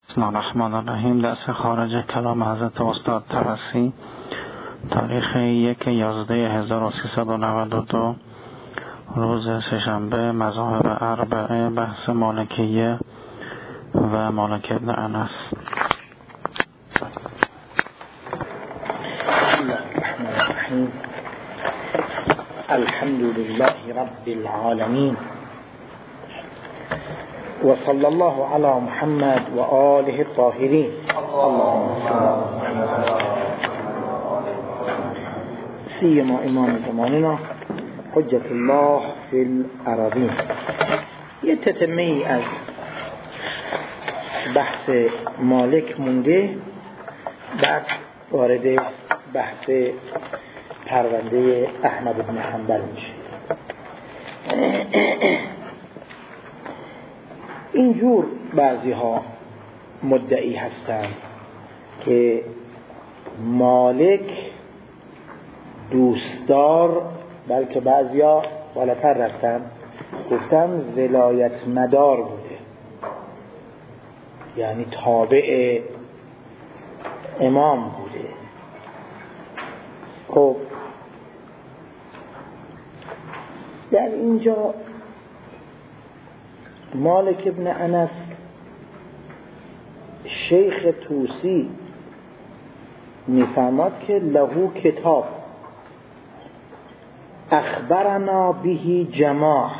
بسم الله الرحمن الرحیم. درس خارج کلام حضرت استاد طبسی، تاریخ 1/11/1392، روز سه‌شنبه، مذاهب اربعه، بحث مالکیه و مالک ابن انس. بسم الله الرحمن الرحیم. الحمد لله رب العالمین و صلی الله علی محمد و آله الطاهرین. اللهم سیما امام زماننا حجت الله فی الارضین. یه تتمه ای از بحث مالک مونده، بعد وارد بحث پرونده احمد بن حنبل میشه. اینجور بعضی ها مدعی هستند که مالک دوستدار، بلکه بعضی ها بالاتر رفتن گفتن ولایت مدار بوده، یعنی تابع امام بوده. خب در اینجا مالک ابن انس شیخ توسی میفرماد که له کتاب اخبرنا به جماع.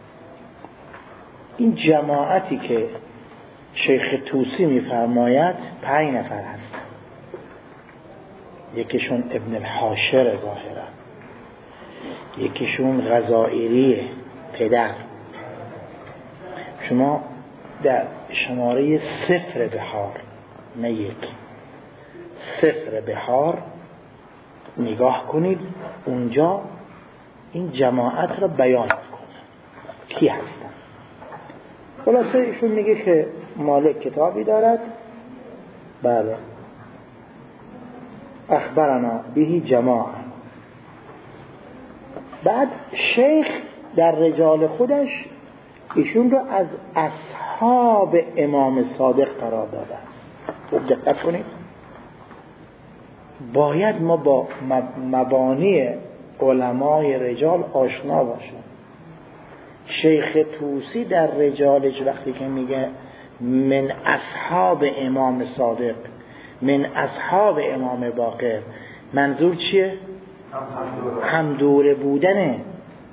این جماعتی که شیخ توسی میفرماید 5 نفر هست. یکیشون ابن الحاشر ظاهرا، یکیشون غزائریه پدر. شما در شماره 0 بحار، نه 1، 0 بحار نگاه کنید، اونجا این جماعت را بیان کنه کی هستن. خلاصه ایشون میگه که مالک کتابی دارد، بله، اخبرنا به جماعه. بعد شیخ در رجال خودش ایشون رو از اصحاب امام صادق قرار داده است. خوب دقت کنید، باید ما با مبانی علمای رجال آشنا باشیم. شیخ توسی در رجالش وقتی که میگه من اصحاب امام صادق، من اصحاب امام باقر، منظور چیه؟ هم دوره بودنه،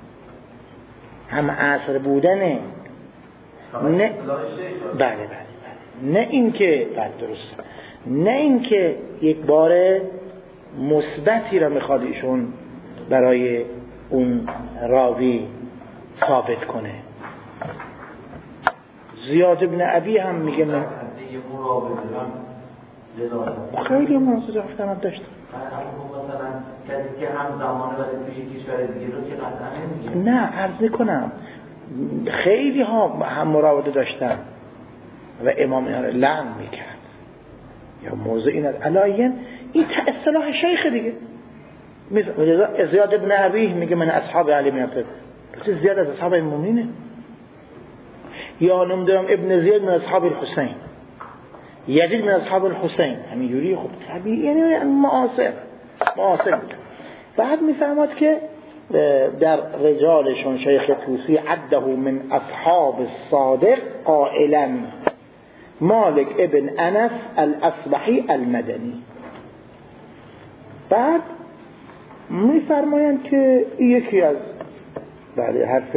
هم عصر بودنه، نه بله نه اینکه درست، نه اینکه یک بار مثبتی را میخواد ایشون برای اون راوی ثابت کنه. زیاد ابن ابی هم میگه من خیلی مناسب رفتن داشت. نه عرض میکنم خیلی ها هم مراوده داشتن و امام اینا رو لعن میکرد یا موضوع این علاین. این اصطلاح شیخ دیگه. زیاد ابن ابی میگه من اصحاب علی بن ابی طالب، زیاد از اصحاب المؤمنین. یا نمیدونم ابن زید من اصحاب الحسین، یزید من اصحاب الحسین، همین جوری. خب طبیعی، یعنی معاصر بود. بعد میفهمد که در رجالشون شیخ توسی عده من اصحاب الصادق قائلا مالک ابن انس الاصبحی المدنی. بعد میفرمایند که یکی از حرف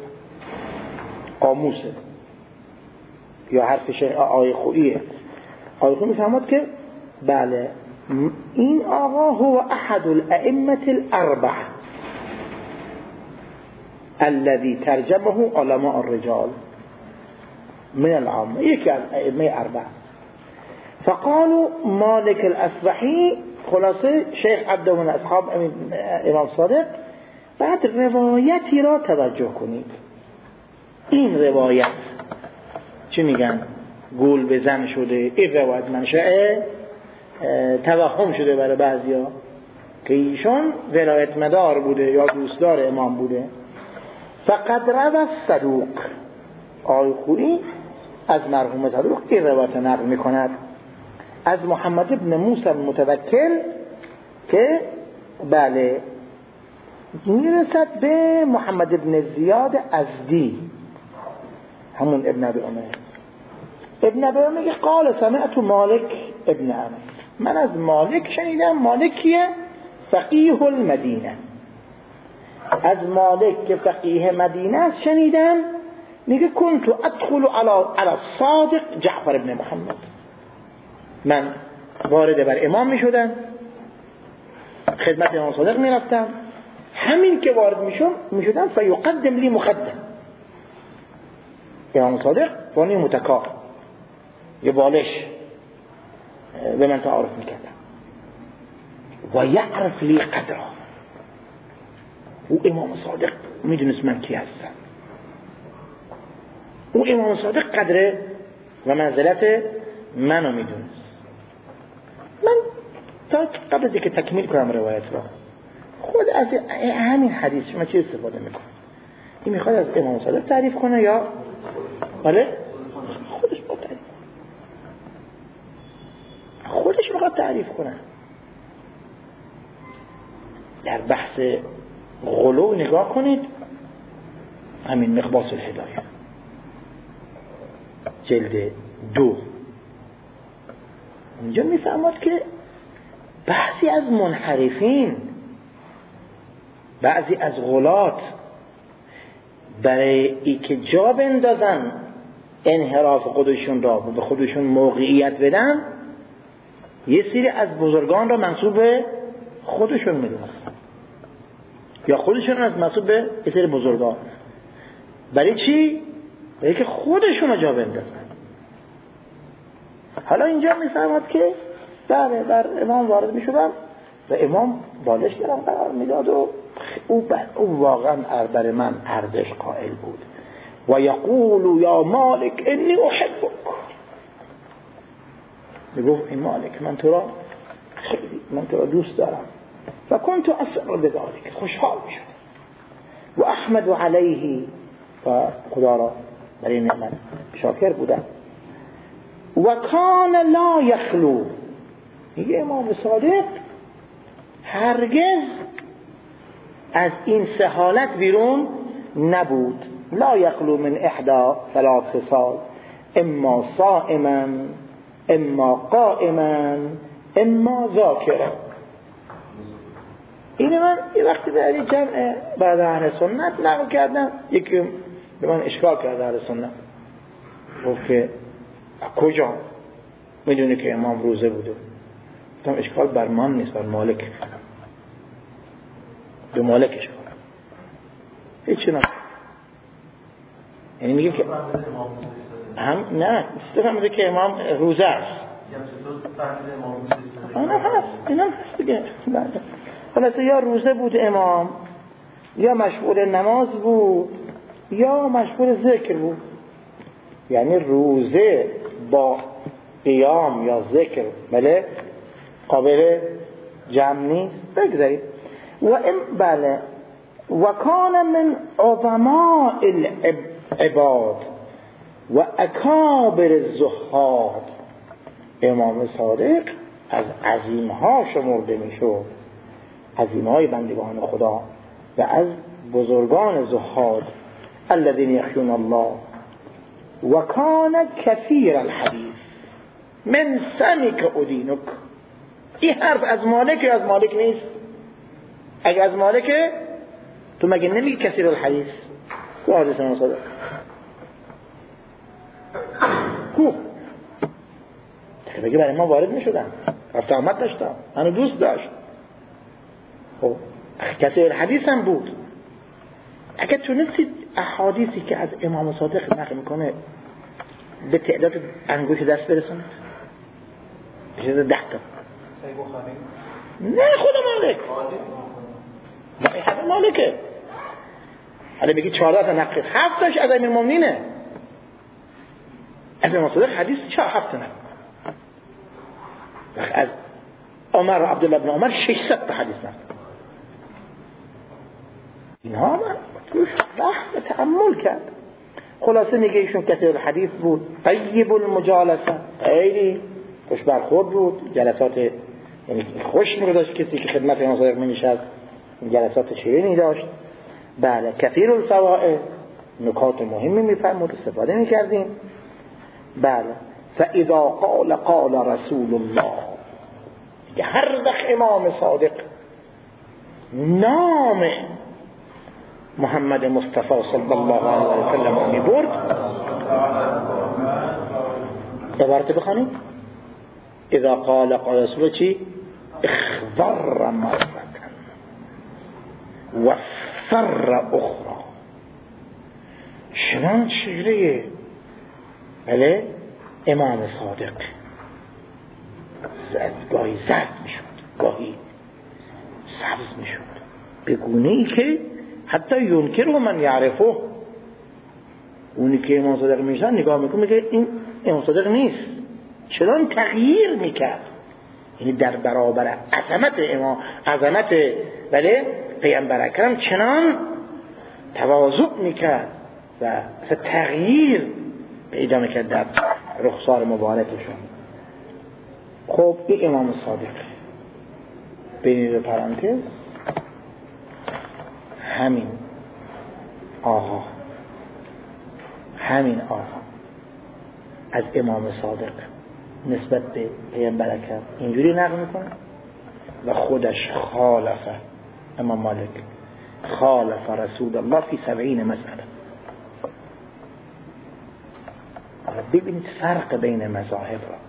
قاموسه یا حرف شیخ آقای خوییه. آقای خویی میفرماد که بله این آقا هو احد الائمه الاربع الذي ترجمه علماء الرجال من العامه، یکی از ائمه اربع. فقالوا مالك الاصبحی، خلاصه شیخ عبد من اصحاب امام صادق. بعد روایتی را توجه کنید. این روایت چی میگن؟ گول بزن شده. این روایت منشأ توهم شده برای بعضیا که ایشون ولایت مدار بوده یا دوستدار امام بوده. فقد روى الصدوق، آقای خویی از مرحوم صدوق این روایت نقل میکند از محمد ابن موسی المتوکل که بله میرسد به محمد ابن زیاد ازدی همون ابن ابی عمر. ابن ابی عمر میگه قال سمعت مالک ابن انس، من از مالک شنیدم. مالک کیه؟ فقیه المدینه. از مالک که فقیه مدینه است شنیدم. میگه کنت ادخل على الصادق جعفر ابن محمد، من وارد بر امام میشدم، خدمت امام صادق میرفتم، همین که وارد میشدم فیقدم لی مقدم، امام صادق وانی متکا یه بالش به من تعارف میکردم و یعرف لی قدره، او امام صادق میدونست من کی هستم، او امام صادق قدره و منزلت منو میدونست. من تا قبل از اینکه تکمیل کنم روایت را خود از همین حدیث شما چه استفاده میکنه؟ این میخواد از امام صادق تعریف کنه یا بله خودش با تعریف کنه، خودش میخواد تعریف کنه. در بحث غلو نگاه کنید، همین مخباس الهدایه جلد 2 اونجا میفهمد که بعضی از منحرفین، بعضی از غلات برای ای که جا بندازن انحراف خودشون را و به خودشون موقعیت بدن یه سری از بزرگان را منسوب به خودشون میدونستن یا خودشون از منسوب به یه سری بزرگان. برای چی؟ برای که خودشون را جا بندازن. حالا اینجا میفهمد که بله بر امام وارد میشدم و امام بالش گرم قرار میداد و او واقعا بر من ارزش قائل بود. و یقول یا مالک انی احبک، میگفت این مالک من تو را دوست دارم. و کنت اسر بذلک، خوشحال میشد و احمد علیه، و خدا را برای نعمت شاکر بودم. و کان لا یخلو، میگه امام صادق هرگز از این سه حالت بیرون نبود. لا یخلو من احدا ثلاث خصال، اما صائما اما قائما اما ذاکرا. این من یه وقتی در این جمع بعد اهل سنت نقل کردم، یکی به من اشکال کرد اهل سنت، گفت که کجا میدونه که امام روزه بوده؟ گفتم اشکال بر من نیست، بر مالک، به مالک اشکال هیچی نه. یعنی میگه که هم نه استفهمده که امام روزه است، نه هست، این هم هست دیگه. خلاصه یا روزه بود امام، یا مشغول نماز بود، یا مشغول ذکر بود. یعنی روزه با قیام یا ذکر بله قابل جمع نیست. بگذارید و این بله و کان من عظماء العباد و اکابر الزهاد، امام صادق از عظیمها شمرده میشد، عظیمهای بندگان خدا و از بزرگان زهاد. الذين يخشون الله و کان کثیر الحدیث من سمک ادینک. این حرف از مالک یا از مالک نیست؟ اگه از مالکه تو مگه نمیگی کثیر الحدیث؟ تو حدیث امام صادق خوب بگه برای ما وارد میشدن، رفت آمد داشتم، منو دوست داشت. خب کثیر الحدیث هم بود. اگه تونستید احادیثی که از امام صادق نقل میکنه به تعداد انگوش دست برسونید، بشه 10 تا. نه خود مالک، همه مالکه. حالا بگید 14 تا نقل، 7 تاش از امیر المؤمنینه. از امام صادق حدیث 7 تا نقل. از عمر و عبدالله بن عمر 600 تا حدیث نقل. اینها من توش بحث تأمل کرد. خلاصه میگه ایشون کثیر الحدیث بود، طیب المجالسه، خیلی خوش برخورد بود، جلسات یعنی خوش می‌گذاشت کسی که خدمت امام صادق می‌نشست، جلسات شیرینی داشت. بله کثیر الفوائد، نکات مهمی میفرمود، استفاده می‌کردیم. بله فاذا قال رسول الله، که هر وقت امام صادق نام محمد مصطفی صلی الله علیه و سلم میبرد، عبارت بخوانید اذا قال رسول چی؟ اخضر مرة و فر اخرى، چنان چهره بله امام صادق گاهی زرد میشد، گاهی سبز میشد، به گونه ای که حتی ینکر و من یعرفه، اونی که امام صادق میشن نگاه میکنه میگه این امام صادق نیست، چنان تغییر میکرد. یعنی در برابر عظمت امام، عظمت بله پیامبر اکرم چنان تواضع میکرد و تغییر پیدا میکرد در رخسار مبارکشون. خب این امام صادق بین پرانتز همین آقا از امام صادق نسبت به پیامبر اکرم اینجوری نقل میکنه و خودش خالفه، امام مالک خالف رسول الله فی 70 مسئله. ببینید فرق بین مذاهب را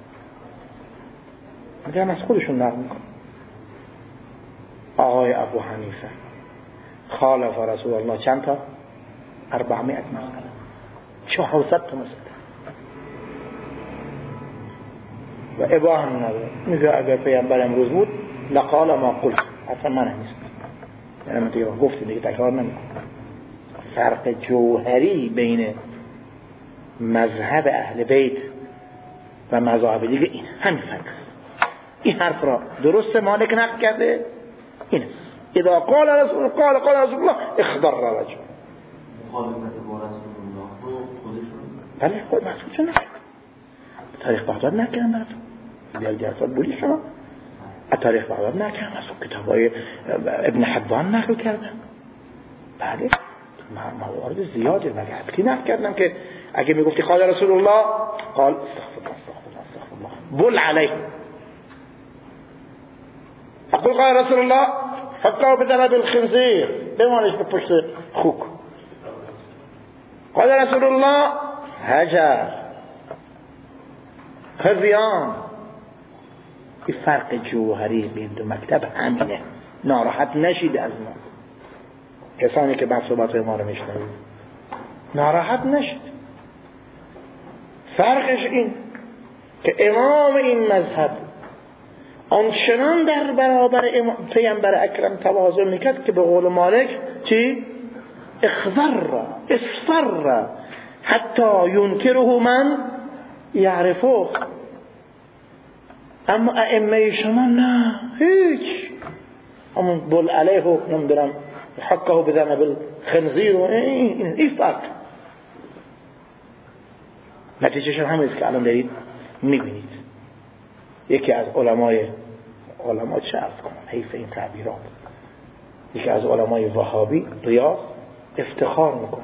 اگر از خودشون نقل میکنه. آقای ابو حنیفه خالف رسول الله چند تا؟ 400 مسئله، 400 تا مسئله و اباحه نداره. میگه اگر پیامبر امروز بود لقال ما قلت، اصلا من نیست، یعنی من دیگه گفتی دیگه تکرار نمیکنم. فرق جوهری بین مذهب اهل بیت و مذاهب دیگه این همین فرق. این حرف را درست مالک نقل کرده، این است اذا قال رسول الله اخضر رجل. مخالفت با رسول الله رو خودشون بله خود مسئولشون نکرد. تاریخ بغداد نکردن براتون بیال جلسات بودی شما، تاریخ بغداد نکردن، از کتابای ابن حبان نقل کردن. بله موارد زیاده ولی حتی نقل کردن که اگه میگفتی قال رسول الله قال استغفر الله بل علیه، اقول قال رسول الله حقه بدنب الخنزیر، بمانش به پشت خوک. قال رسول الله هجر خذیان. این فرق جوهری بین دو مکتب همینه. ناراحت نشید از ما کسانی که بحث صحبت ما رو میشنوید، ناراحت نشید. فرقش این که امام این مذهب آنچنان در برابر پیامبر اکرم تواضع میکرد که به قول مالک چی؟ اخضر اصفر حتی ینکره من یعرفه. اما ائمه شما نه، هیچ همون بل علیه و نمیدونم حقه بزنه بالخنزیر و این فرق. نتیجهش همین است که الان دارید میبینید. یکی از علما چه عرض کنم حیف این تعبیرات، یکی از علمای وهابی ریاض افتخار میکنه.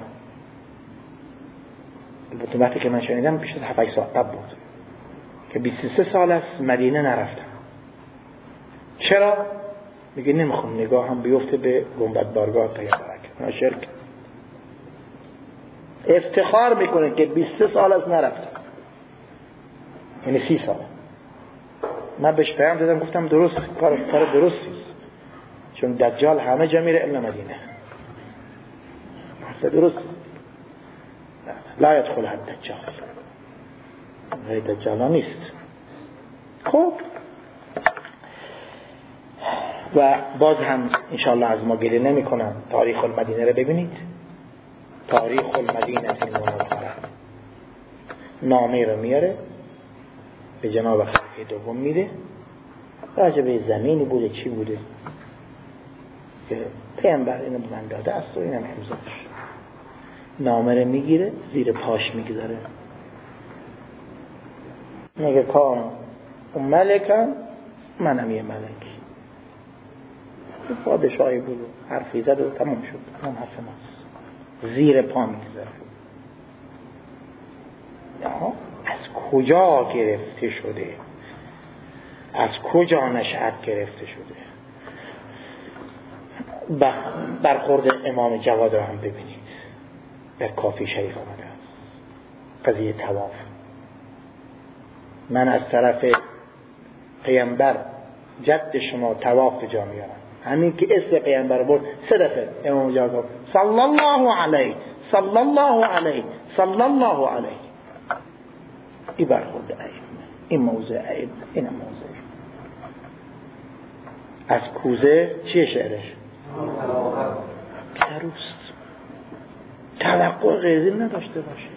البته وقتی که من شنیدم پیش از 7 سال قبل بود که 23 سال است مدینه نرفتم. چرا؟ میگه نمیخوام نگاه هم بیفته به گنبد بارگاه پیامبر اکرم. شرک. افتخار میکنه که 23 سال است نرفتم، یعنی 30 سال. من بهش پیام دادم گفتم درست کار درستی است، چون دجال همه جا میره الا مدینه. درست لا يدخل الدجال، غیر دجال نیست. خب و باز هم انشاءالله از ما گله نمی کنم. تاریخ المدینه رو ببینید، تاریخ المدینه المنوره نامه رو میاره به جناب خلیفه دوم میده، راجع به زمینی بوده چی بوده که پیامبر اینو به من داده است و اینم امضاش. نامه رو میگیره زیر پاش میگذاره، میگه کان اون ملکم منم یه ملک. پادشاهی بود و حرفی زد و تمام شد. اون حرف ماست. زیر پا میگذاره. از کجا گرفته شده؟ از کجا نشأت گرفته شده؟ برخورد امام جواد رو هم ببینید، در کافی شریف آمده است قضیه طواف. من از طرف پیامبر جد شما طواف به جا میارم. همین که اسم پیامبر برد 3 دفعه امام جواد گفت صلی الله علیه صلی الله علیه صلی الله علیه. این برخورد ائمه، این موضع ائمه، این موضع. از کوزه چیه شعرش؟ کروست. توقع غیزی نداشته باشید.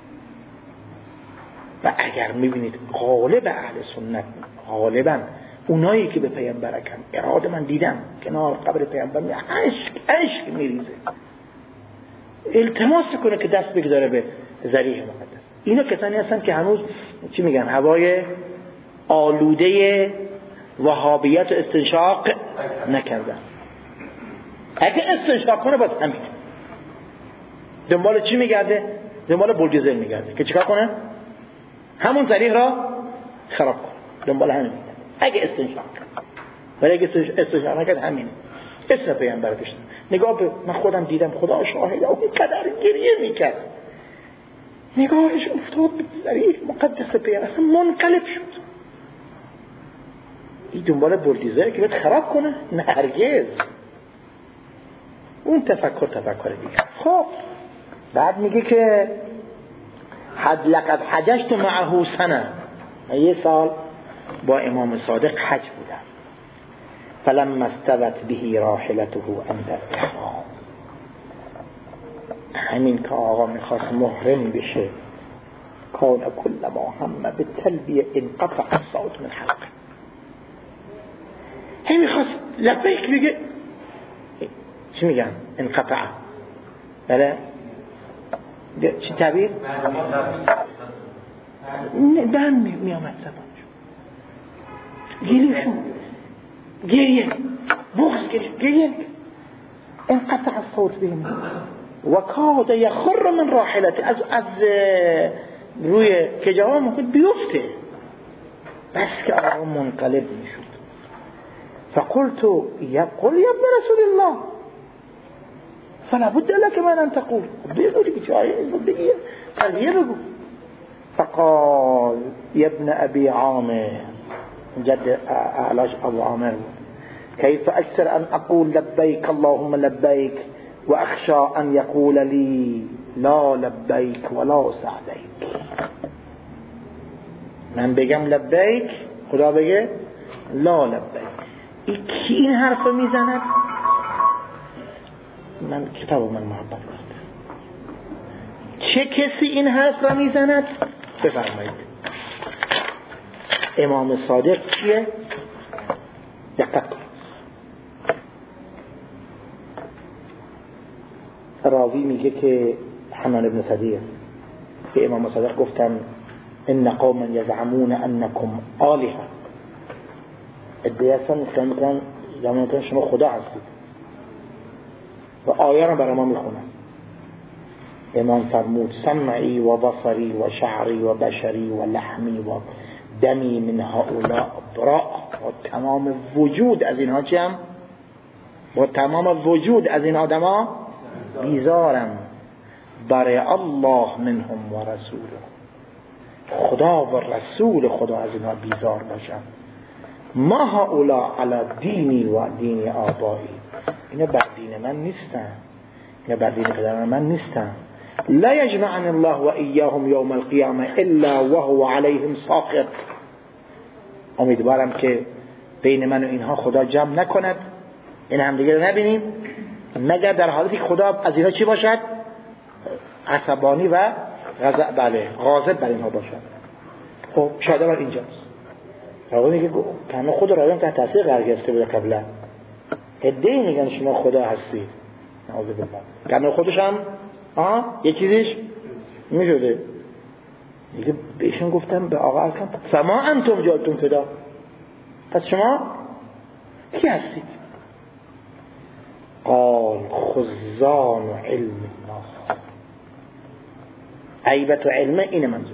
و اگر میبینید غالب اهل سنت، غالبا اونایی که به پیامبر کم اراده، من دیدم کنار قبر پیامبر عشق میریزه، التماس کنه که دست بگذاره به ذریح مقدس. اینا کسانی هستن که هنوز چی میگن، هوای آلوده وهابیت و استنشاق نکردن. اگه استنشاق کنه باز همین دنبال چی میگرده؟ دنبال بولدوزر میگرده که چیکار کنه؟ همون ذریح را خراب کنه. دنبال همین میگرده اگه استنشاق کنه. ولی اگه استنشاق نکرد همینه. اسم پیامبر بشن. نگاه به من خودم دیدم، خدا شاهده، اون قدر گریه میکرد، نگاهش افتاد به ذریح مقدس پیامبر، اصلا منقلب شد. این دنبال بولدوزر که باید خراب کنه؟ نه هرگز. اون تفکر دیگه. خب بعد میگه که لقد حججت معه سنه، یه سال با امام صادق حج بودم. فلما استوت به راحلته عند الإحرام، همین که آقا میخواست محرم بشه، کان کل ما هم بالتلبیه انقطع الصوت من حلقه. همین میخواست لبیک بگه، چی میگن؟ انقطع. بله چی تعبیر؟ بند می آمد زبانشون، گریهشون، گریه، بغض گریه، انقطع الصوت بهم و کاد یخر من راحلته، از روی کجاها ممکن بیفته، بس که آقا منقلب میشد. فقلت قل يا ابن رسول الله فلا بد لك من ان تقول، بيقولي بيجي تربيه بگو. فقال يا ابن ابي عامر، جد علاج ابو عامر، كيف اكثر ان اقول لبيك اللهم لبيك واخشى ان يقول لي لا لبيك ولا سعديك. من بگم لبیک، خدا بگه لا لبیک. این حرف میزند؟ من کتاب من محبت کرد. چه کسی این حرف را میزند؟ بفرمایید. امام صادق کیه؟ دقت کن. راوی میگه که حنان ابن صدیق به امام صادق گفتن ان قوما یزعمون انکم آلهه، ادعا میکنن زمان شما خدا هستید و آیه را برای ما میخونن. امام فرمود سمعی و بصری و شعری و بشری و لحمی و دمی من هؤلاء براء، و تمام وجود از اینها چیم؟ و تمام وجود از این آدم ها بیزارم، برای الله منهم و رسوله، خدا و رسول خدا از اینها بیزار باشم. ما هؤلاء علی دینی و دین آبایی، اینا بر دین من نیستن، اینا بر دین پدران من نیستن. لا یجمعن الله و ایاهم یوم القیامه الا وهو علیهم ساخط. امیدوارم که بین من و اینها خدا جمع نکند، این هم دیگه رو نبینیم مگر در حالی که خدا از اینها چی باشد؟ عصبانی و غاضب بر اینها باشد. خب شاید بر اینجاست. راوی میگه که خود راوی تحت تاثیر قرار گرفته بوده قبلا. ادعی میگن شما خدا هستید، نعوذ بالله. که خودش هم یه چیزیش میشده دیگه. بهشون گفتم به آقا اصلا فما انتم جالتون فدا، پس شما کی هستید؟ قال خزان و علم الله. عیبت و علمه اینه منظور.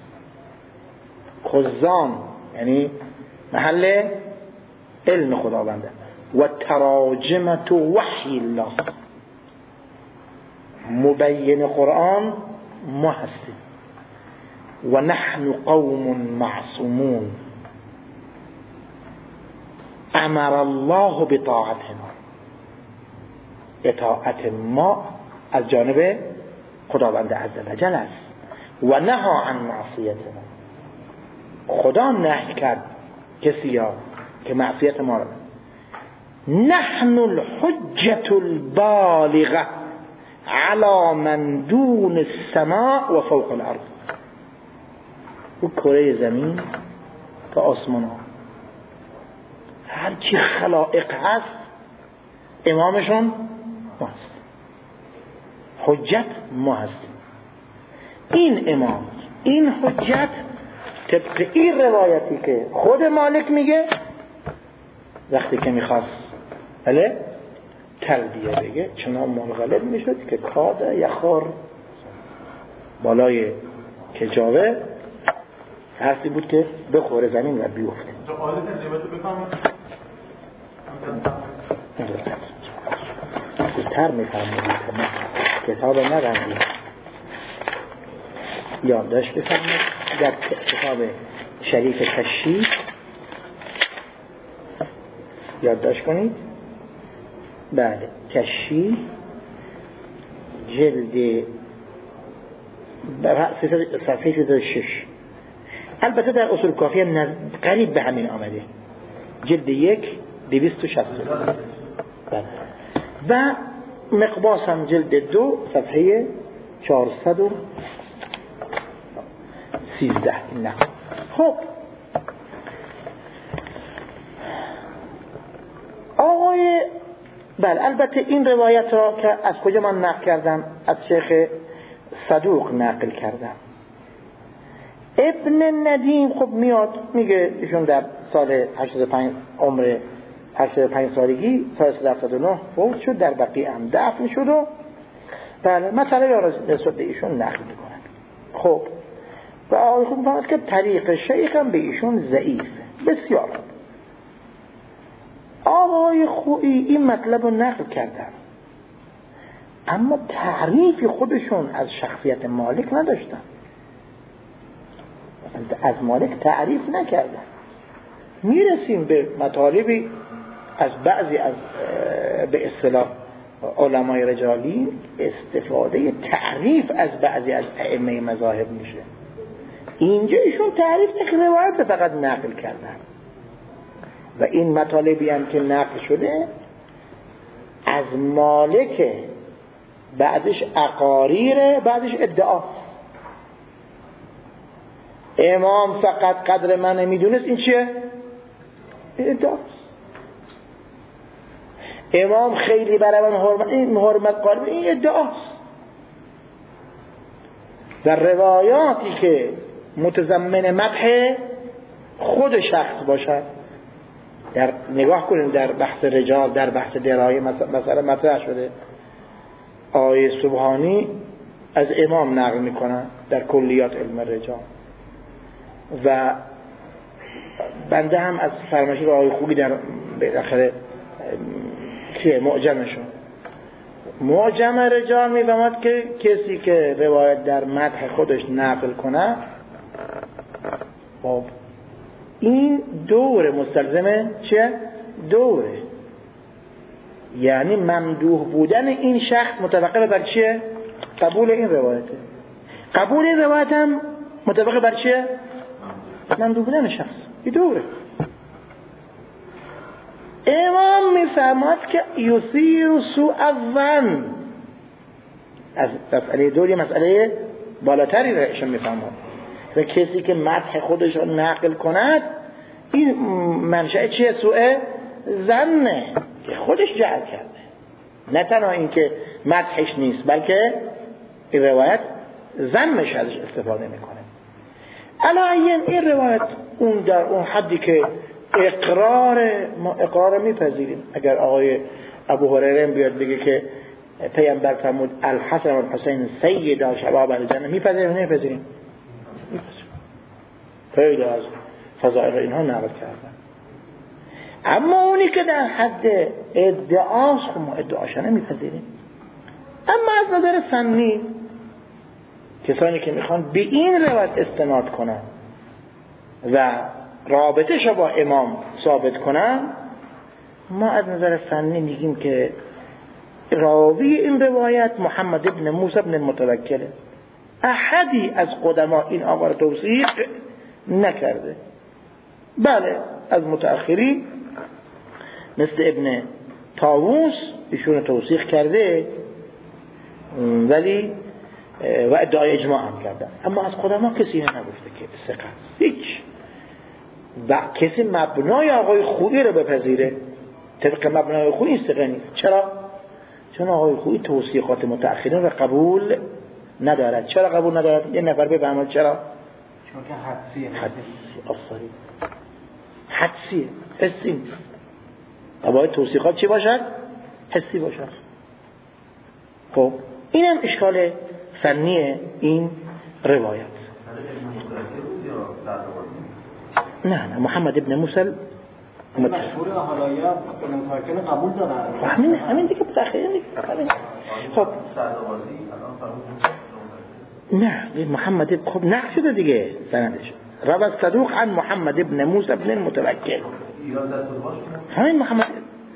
خزان یعنی محل علم خداونده و تراجمت وحی الله، مبین قرآن ما هستیم. و نحن قوم معصومون امر الله بطاعتنا، اطاعت ما از جانب خداوند عز و جل است. و نهی عن معصیتنا، خدا نهی کرد کسی ها که معصیت ما را. نحن الحجة البالغة على من دون السماء و فوق الارض. و کره زمین تا آسمان ها هر چی خلائق هست امامشون ما هست، حجت ما هستیم. این امام، این حجت طبق این روایتی که خود مالک میگه وقتی که میخواست تلبیه بگه چنان منقلب میشد که کاد یخار بالای کجاوه حرفی بود که بخوره زمین و بیفته. تر میفرمودید کتاب نبندید، یادداشت بفرمایید در کتاب شریف کشی یادداشت کنید. بله کشی جلد صفحه 36. البته در اصول کافیه قریب به همین آمده، جلد 1 260. و مقباس هم جلد 2 صفحه 413. نه خب آقای بله، البته این روایت را که از کجا من نقل کردم، از شیخ صدوق نقل کردم. ابن ندیم خب میاد میگه ایشون در سال 85 عمر 85 سالگی سال 309 فوت شد، در بقیع هم دفن شد و بله مسئله را نسبت به ایشون نقل میکنن. خب و آقای خوب میفهمد که طریق شیخ هم به ایشون ضعیف بسیار. آقای خویی این مطلب رو نقل کردن اما تعریف خودشون از شخصیت مالک نداشتن، از مالک تعریف نکردن. میرسیم به مطالبی از بعضی از به اصطلاح علمای رجالی استفاده تعریف از بعضی از ائمه مذاهب میشه. اینجا ایشون تعریف نکرده، روایت فقط نقل کردن و این مطالبی هم که نقل شده از مالک، بعدش اقاریر، بعدش ادعاست. امام فقط قدر من نمیدونست، این چیه؟ ادعاست. امام خیلی برای من حرمت قائل، این ادعاست. و روایاتی که متضمن مدح خود شخص باشد، در نگاه کنیم در بحث رجال، در بحث درایه مثلا مطرح شده، آیه سبحانی از امام نقل میکنن در کلیات علم رجال و بنده هم از فرمایشی آیه خوبی در بالاخره که معجم رجال میفهمد که کسی که روایت در مدح خودش نقل کنه خب این دوره مستلزمه چه؟ دوره، یعنی ممدوح بودن این شخص متوقف بر چیه؟ قبول این روایته. قبول این روایت هم متوقف بر چیه؟ ممدوح بودن شخص. این دوره. امام میفهمد که یثیر سوء الظن، از مسئله دوری مسئله بالاتری را ایشون میفهمد و کسی که مدح خودش را نقل کند این منشأ چیه؟ سوء ظنه که خودش جعل کرده، نه تنها این که مدحش نیست بلکه این روایت ذمش ازش استفاده میکنه. علاوه این روایت اون در اون حدی که ما اقرار میپذیریم. اگر آقای ابو هریره بیاد بگه که پیامبر فرمود الحسن و الحسین سیدا شباب الجنه، میپذیریم نمیپذیریم؟ خیلی از فضائل اینها نقل کردن. اما اونی که در حد ادعاست ما ادعاشو نمیپذیریم. اما از نظر فنی کسانی که میخوان به این روایت استناد کنن و رابطه‌شو با امام ثابت کنن، ما از نظر فنی میگیم که راوی این روایت محمد ابن موسی ابن المتوکل، احدی از قدما این آقا رو توثیق نکرده. بله از متأخرین مثل ابن طاووس ایشون توثیق کرده ولی و ادعای اجماع هم کردن، اما از قدما کسی نگفته که ثقه است. هیچ و کسی مبنای آقای خویی رو بپذیره طبق مبنای خویی این ثقه نیست. چرا؟ چون آقای خویی توثیقات متأخرین رو قبول ندارد. چرا قبول ندارد؟ یه نفر بفهمد چرا؟ چون که حدسیه. آفرین، حدسیه، حسی نیست. باید توثیقات چی باشد؟ حسی باشد. خب اینم اشکال فنی این روایت. نه محمد ابن موسی مشهور حالایه متأخرین قبول دارن. همین دیگه متأخرین دیگه. خب نه محمد خب نقل شده دیگه سندش. روى الصدوق عن محمد ابن موسی ابن المتوکل. همین محمد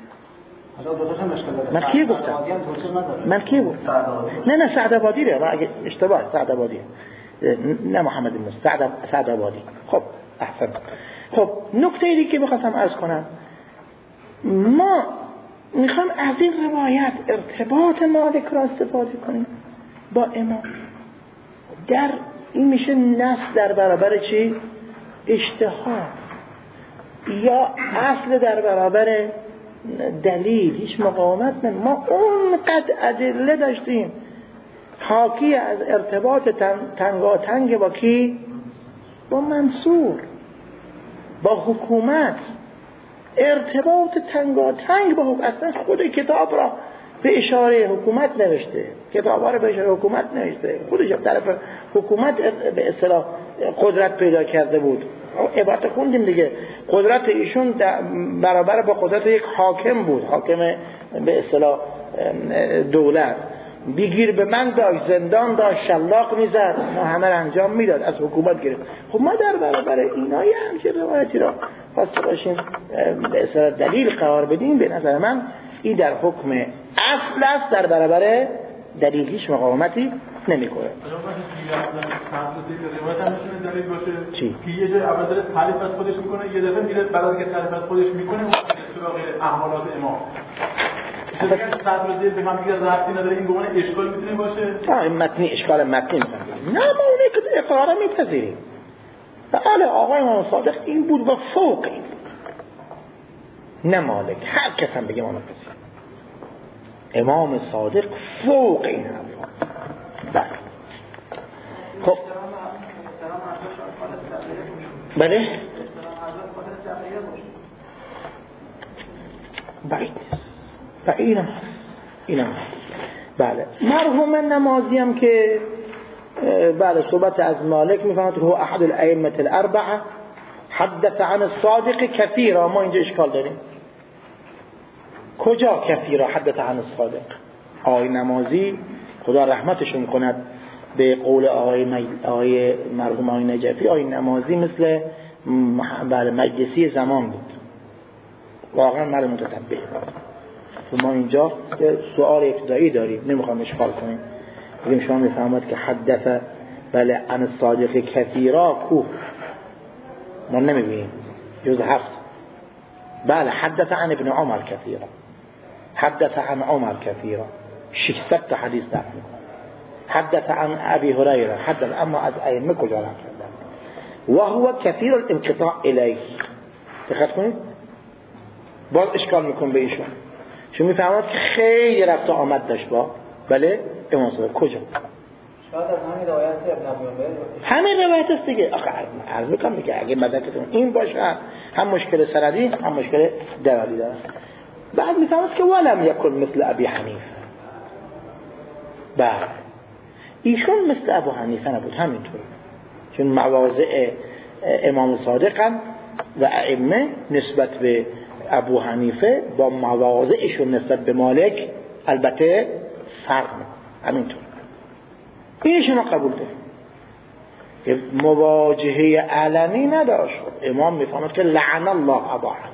من کی گفتم؟ من کی گفتم؟ نه سعدآبادی ره، اگه اشتباه سعدآبادی، نه محمد بن سعدآبادی. خب احسن. خب نکته ای که می‌خواستم عرض کنم، ما میخوام از این روایت ارتباط مالک را استفاده کنیم با امام. در این میشه نص در برابر چی؟ اجتهاد یا اصل در برابر دلیل. هیچ مقاومت نه. ما اونقدر ادله داشتیم حاکی از ارتباط تنگاتنگ با کی؟ با منصور، با حکومت. ارتباط تنگاتنگ با حکومت. اصلا خود کتاب را به اشاره حکومت نوشته، کتاب را به اشاره حکومت نوشته. خودش طرف حکومت به اصطلاح قدرت پیدا کرده بود. عبارت خوندیم دیگه، قدرت ایشون برابر با قدرت یک حاکم بود، حاکم به اصطلاح دولت. بیگیر به من داشت، زندان داشت، شلاق میزد، همه را انجام میداد، از حکومت گرفت. خب ما در برابر اینا یه همچین روایتی را خواسته باشیم به اصطلاح دلیل قرار بدیم. به نظر من این در حکم اصل است، در برابر دلیل هیچ مقاومتی نمیکنه. چی؟ که یه جای اول داره تعریف از خودش میکنه، یه دفعه میره بعد از که تعریف از خودش میکنه اون سراغ احوالات امام. چون صدر به هم دیگه ربطی نداره، این گمان اشکال میتونه باشه. این متنی اشکال متنی نه، ما اونه که اقرار میپذیریم. بله آقای امام صادق این بود و فوق این بود. نه مالک، هر کس هم بگه ما نپذیریم. امام صادق فوق این هم بود. بله. خب بله بعید نیست و اینم هست. بله مرحوم نمازی هم که بعد صحبت از مالک میفهمد که هو احد الائمه الاربعه حدث عن الصادق كثيرا. ما اینجا اشکال داریم، کجا كثيرا حدث عن الصادق؟ آقای نمازی خدا رحمتشون کند به قول آقای مرحوم آقای نجفی، آقای نمازی مثل مجلسی زمان بود، واقعا مرد متتبع. ما اینجا سوال ابتدایی داریم، نمیخوام اشکال کنیم، بگیم شما میفهمد که حدث بله عن الصادق کثیرا کو ما نمیبینیم جز 7. بله حدث عن ابن عمر کثیرا، حدث عن عمر کثیرا، 600 تا حدیث در میکنه. حدث عن ابی هریره، حدث اما از ائمه کجا نقل کردن و هو کثیر الانقطاع الیه. دقت کنید باز اشکال میکن به ایشون، چون میفهمد که خیلی رفت و آمد داشت با بله امام صادق. کجا؟ شاید از همین روایت ابن ابی عمر همین روایت است دیگه. آخه عرض میکنم دیگه اگه مدتتون این باشه هم مشکل سندی هم مشکل دلالی داره. بعد میفهمید که ولم یکن مثل ابی حنیفه. بله ایشون مثل ابو حنیفه نبود، همینطور، چون مواضع امام صادق و ائمه نسبت به ابو حنیفه با مواضعشون نسبت به مالک البته فرق میکنه، همینطور. اینشون قبول ده، مواجهه علنی نداشت. امام میفهمد که لعن الله ابا حنیفه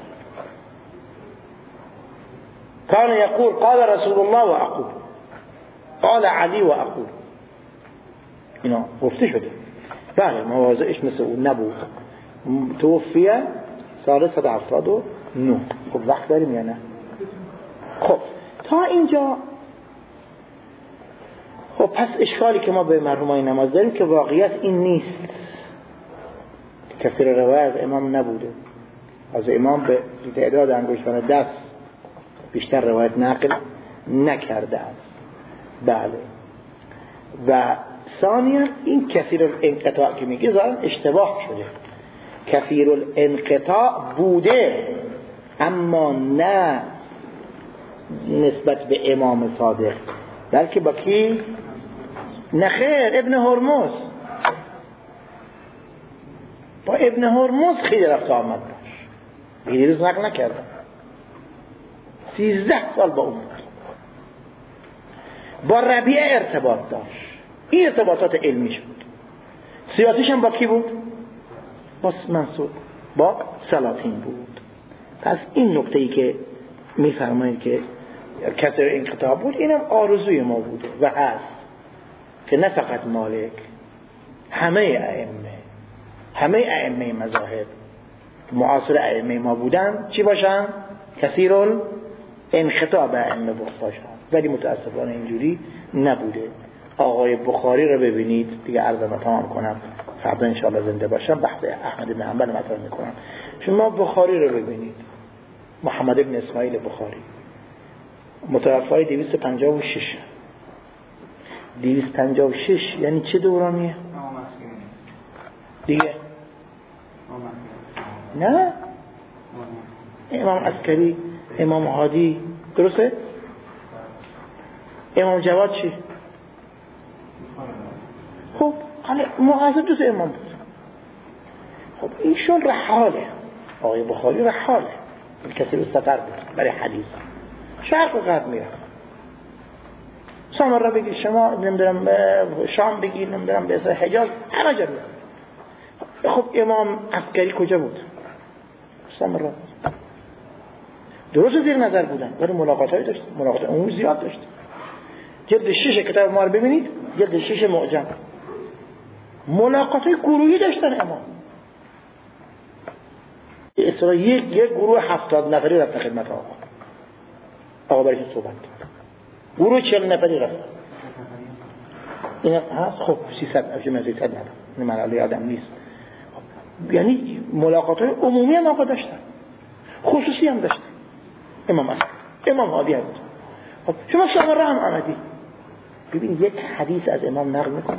کان یقول قال رسول الله و اقول قال علی و اقول، اینا گفته شده. بله مواضعش مثل اون نبود. توفیه سال 179. خب وقت داریم یا نه؟ خب تا اینجا خب پس اشکالی که ما به مرحومای نماز داریم که واقعیت این نیست، کثیر روایت از امام نبوده، از امام به تعداد انگشتان دست بیشتر روایت نقل نکرده است. بله. و ثانیا این کثیر الانقطاع که میگه ظاهرا اشتباه شده. کثیر الانقطاع بوده اما نه نسبت به امام صادق، بلکه با کی؟ نخیر ابن هرمز. با ابن هرمز خیلی رفت آمد داشت، خیلی روز نقل نکردم، 13 سال با اون با ربیع ارتباط داشت. این ارتباطات علمی بود. سیاسیش هم با کی بود؟ با منصور، با سلاطین بود. پس این نکته‌ای که می‌فرمایید که کثیر انقطاع بود، اینم آرزوی ما بوده و هست که نه فقط مالک، همه ائمه مذاهب معاصر ائمه ما بودن چی باشن؟ کثیر انقطاع به ائمه باشن. ولی متاسفانه اینجوری نبوده. آقای بخاری رو ببینید، دیگه عرضم تمام کنم، فردا انشاءالله زنده باشم بحث احمد بن حنبل مطرح میکنم. شما بخاری رو ببینید، محمد ابن اسماعیل بخاری متوفای 256. 256 یعنی چه دورانیه؟ دیگه نه امام عسکری، امام هادی، درسته؟ امام جواد چی؟ خب معاصر دوست امام بود. خب ایشون رحاله، آقای بخاری رحاله، کسی رو سفر بود برای حدیث، شرق و غرب میره. سامر را بگیر، شما نمیدونم شام بگیر، نمیدونم به اصلا حجاز، همه جا میره. خب امام عسکری کجا بود؟ سامر را درست زیر نظر بودن ولی ملاقات هایی داشت، ملاقات عمومی زیاد داشت. جلد 6 کتاب ما رو ببینید، جلد 6 معجم، ملاقات های گروهی داشتن امام. اسرائیل یک گروه 70 نفری رفت خدمت آقا برای صحبت کرد، گروه 40 نفری رفت. این هست خب 300 ندارم، این مرحله آدم نیست. یعنی ملاقات های عمومی هم آقا داشتن، خصوصی هم داشتن. امام هست، امام هادی هم بود. خب شما سامره هم آمدی ببین یک حدیث از امام نقل میکنه،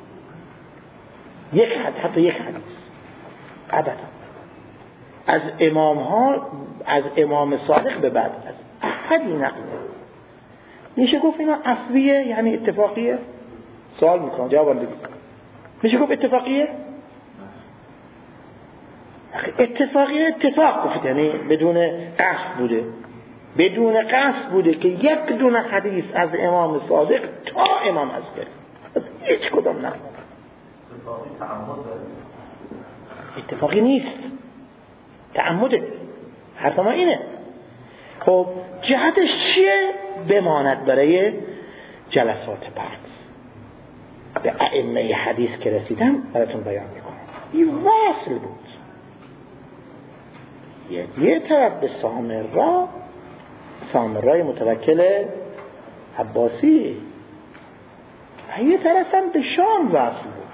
یک حدیث، حتی یک حدیث ابدا از امام ها، از امام صادق به بعد از احدی نقل میشه گفت اینا عفویه یعنی اتفاقیه؟ سوال میکنم جواب بدید. میشه گفت اتفاقیه؟ اتفاقیه اتفاق گفت یعنی بدون قصد بوده، بدون قصد بوده که یک دونه حدیث از امام صادق تا امام عسکری هیچ کدام نه. اتفاقی نیست، تعمده. حرف ما اینه. خب جهتش چیه؟ بماند برای جلسات بعد. به ائمه حدیث که رسیدم براتون بیان میکنم. این واصل بود. یه طرف به سامرای متوکل عباسی، یه طرف هم به شام وصل بود.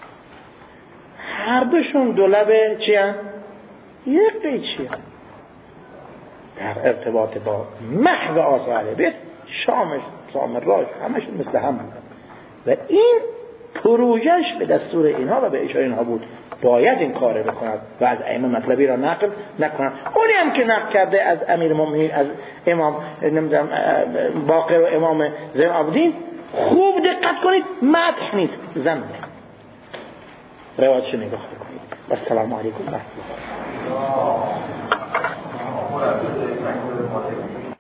هر دوشون دو لبه چی هم؟ یک قیچی هم. در ارتباط با محو آثار بیت شامش، سامراش همشون مثل هم بود. و این پروژش به دستور اینها و به اشاره اینها بود، باید این کار بکند و از ائمه مطلبی را نقل نکنند. اونی هم که نقل کرده از امیر المؤمنین، از امام نمیدونم باقر و امام زین العابدین، خوب دقت کنید، مدح نیست، ذم. روایتش نگاه کنید. السلام علیکم و رحمت الله.